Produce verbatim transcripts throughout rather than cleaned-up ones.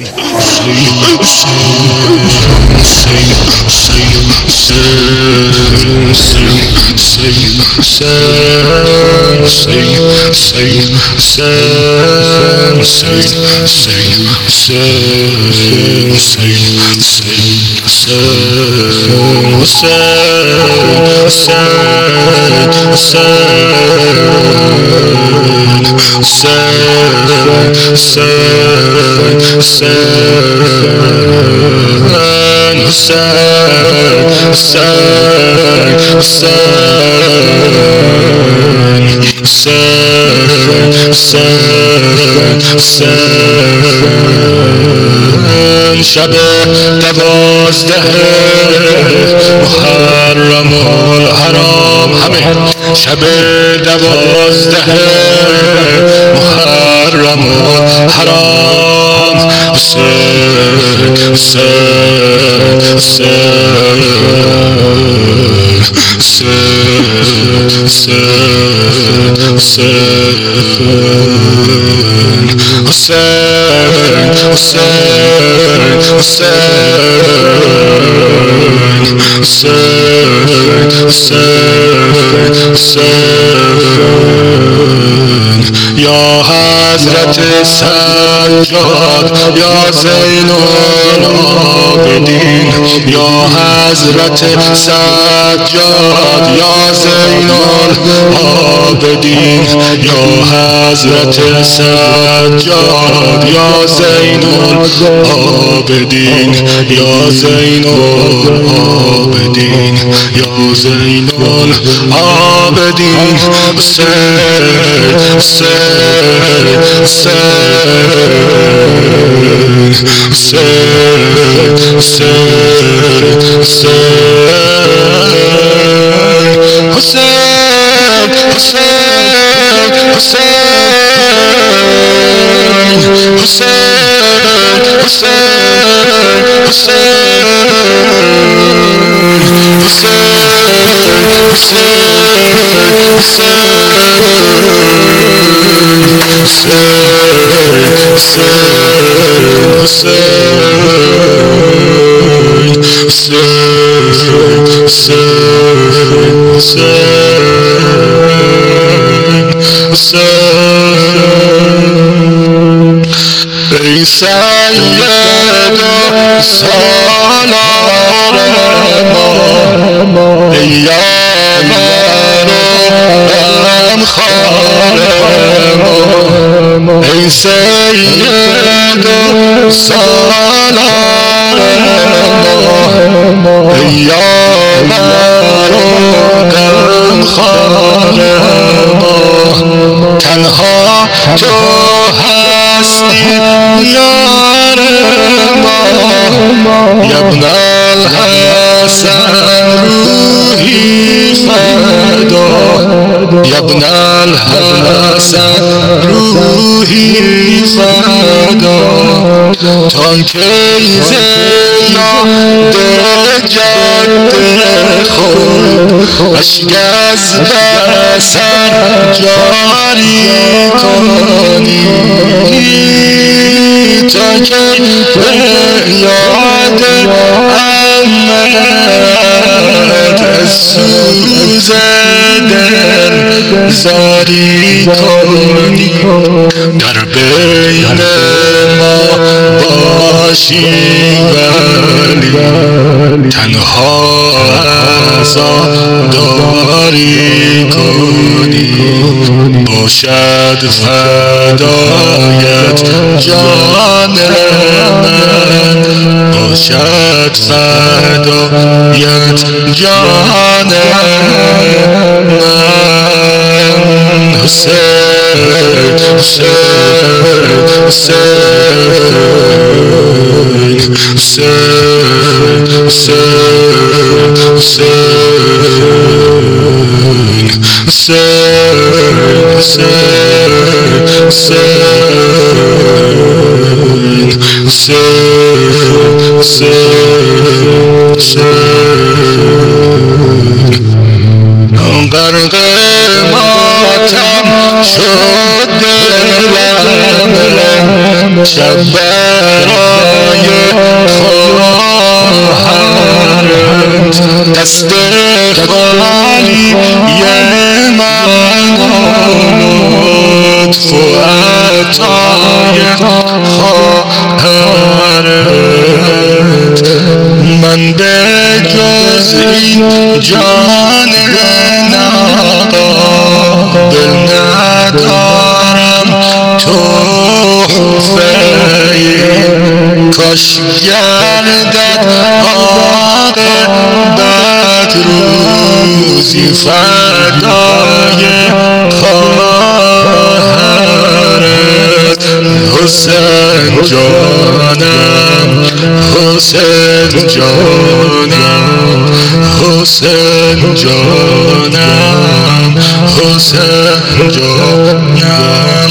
شب دوازده محرم الحرام همه شب دوازده محرم الحرام حسین حسین حسین یا حضرت سجاد یا زین العابدین یا حضرت سجاد یا زین العابدین یا حضرت سجاد یا زین العابدین یا زین العابدین یا زین العابدین حسین حسین ای سید سالار ما ای یار غمخوار ما ای سید سالار ما ای یار غمخوار ما تنها تو هستی یار ما یا ابن الحسن روحی فدا یا ابن الحسن روحی فدا تا کی زیاد جد خود اشک از بصر جاری کنی تا کی به یاد امت سوز دل زاری کنی در بین ما باشی ولی تنها عزاداری کنی باشد فدایت جان من باشد فدایت جان من حسین حسین حسین حسین غرق ماتم شد دلم شب برای لطف و عطای خواهرت من به جز این جان ناقابل ندارم تحفه کاش گردد عاقبت روزی فدای خواهرت حسین جانم حسین جانم حسین جانم حسین جانم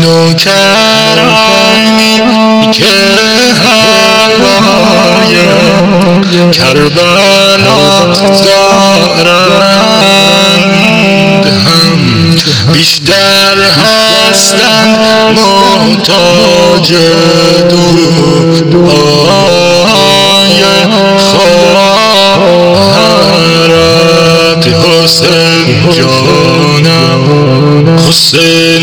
نوکرانی که هوای کربلا دارند هم بیشتر هستند محتاج دعای خواهرت حسین جانم حسین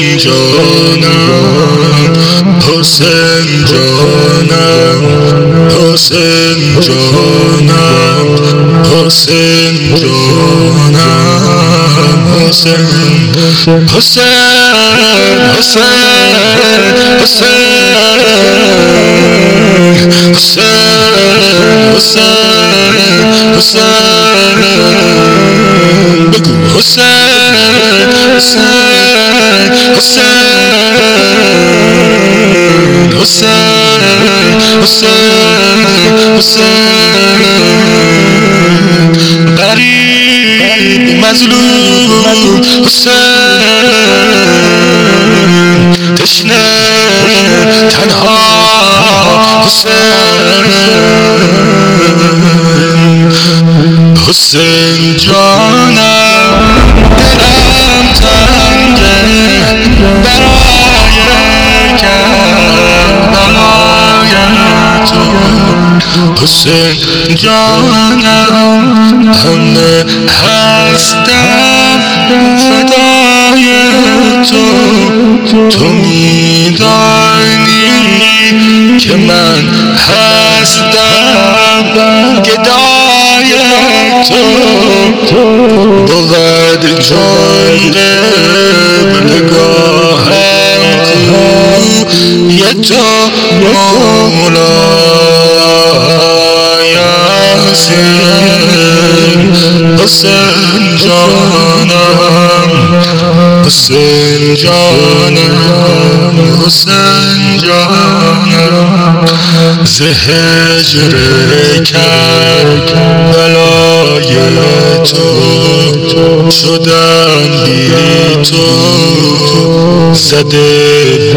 جانم حسین جانم حسین جانم حسین جانم حسین حسین حسین حسین حسین حسین بگو حسین حسین حسین حسین حسین حسین غریب مظلوم حسین تشنه تنها حسین حسین جانم دلم تنگه برای کربلای تو حسین جانم همه هستم فدای تو تو میدانی که من هستم گدای تو بود جان قبل نگاهم کوی تو مولای حسین حسین جانم حسین جانم حسین جانم ز هجر کربلای تو شدم بی تو زده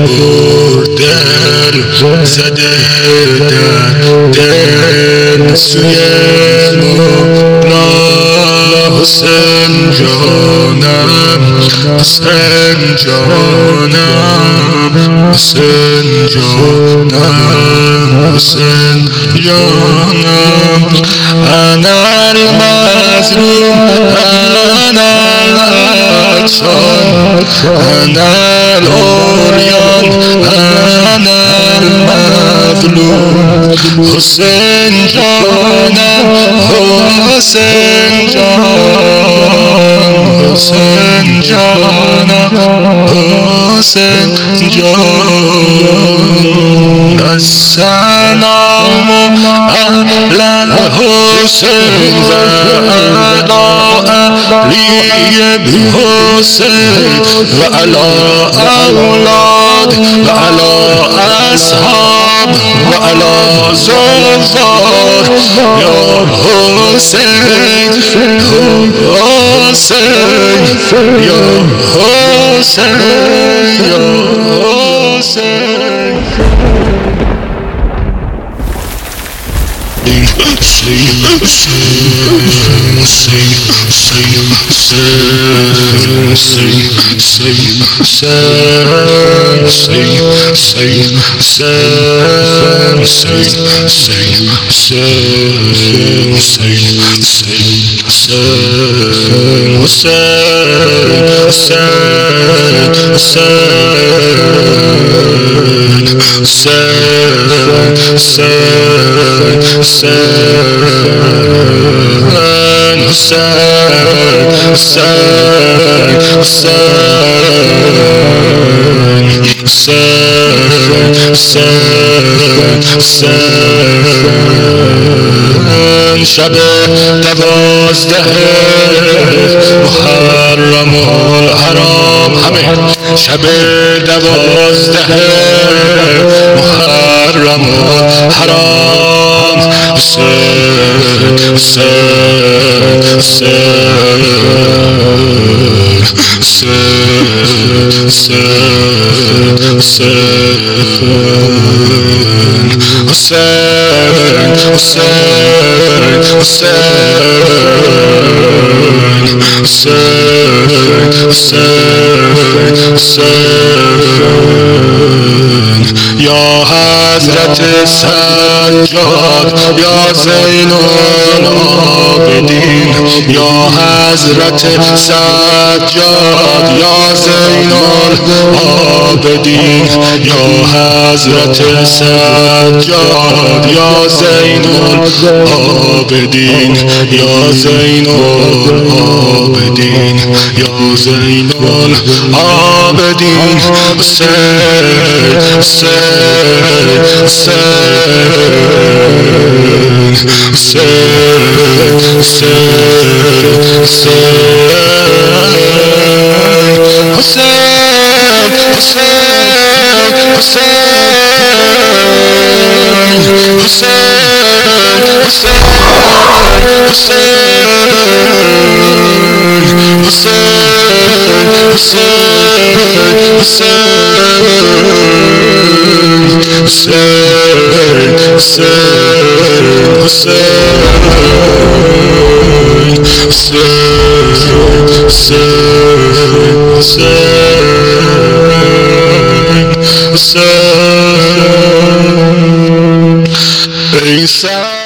بردر زده در دل سوی مولا حسین جانم حسین جانم حسین جانم حسین جانم انا المظلوم انا العطشان انا العریان انا المظلوم حسین جانم حسین جانم حسین جانم حسین جانم السلام علی الحسین و علی علی الحسین و علی اولاد و علی اصحاب و علی زلفار یا حسین حسین یا حسین یا حسین Say, say, say, say, say, say, say, حسین حسین شب دوازده محرم الحرام همه شب دوازده محرم الحرام حسین حسین حسین حسین حسین یا حضرت سجاد یا زین العابدین یا حضرت سجاد یا زین العابدین یا حضرت سجاد یا زین العابدین یا زین العابدین یا زین العابدین حسین حسین Hussein, Hussein, Hussein.